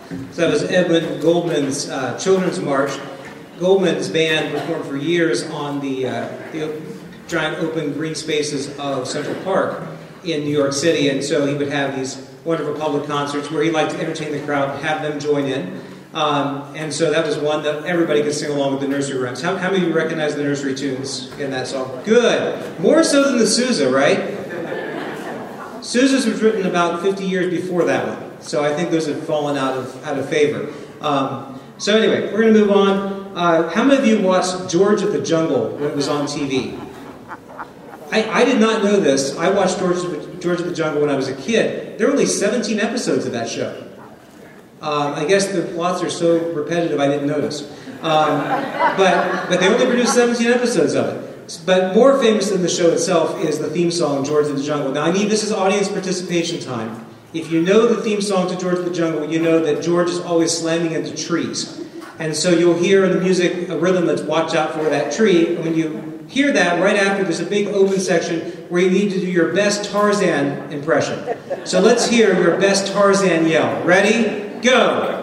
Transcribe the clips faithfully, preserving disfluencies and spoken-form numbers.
So that was Edwin Goldman's uh, Children's March. Goldman's band performed for years on the, uh, the giant open green spaces of Central Park in New York City, and so he would have these wonderful public concerts where he liked to entertain the crowd, have them join in. Um, and so that was one that everybody could sing along with the nursery rhymes. How, how many of you recognize the nursery tunes in that song? Good. More so than the Sousa, right? Sousa's was written about fifty years before that one. So I think those have fallen out of out of favor. Um, so anyway, we're going to move on. Uh, how many of you watched George of the Jungle when it was on T V? I, I did not know this. I watched George of, the, George of the Jungle when I was a kid. There were only seventeen episodes of that show. Um, I guess the plots are so repetitive I didn't notice. Um, but, but they only produced seventeen episodes of it. But more famous than the show itself is the theme song, George of the Jungle. Now I need, this is audience participation time. If you know the theme song to George of the Jungle, you know that George is always slamming into trees. And so you'll hear in the music a rhythm that's watch out for that tree. And when you hear that, right after there's a big open section where you need to do your best Tarzan impression. So let's hear your best Tarzan yell. Ready? Go!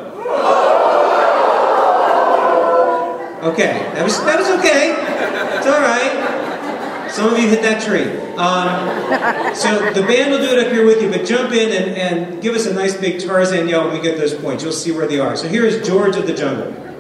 Okay, that was, that was okay. It's all right. Some of you hit that tree. Um, so the band will do it up here with you, but jump in and, and give us a nice big Tarzan yell when we get those points. You'll see where they are. So here is George of the Jungle.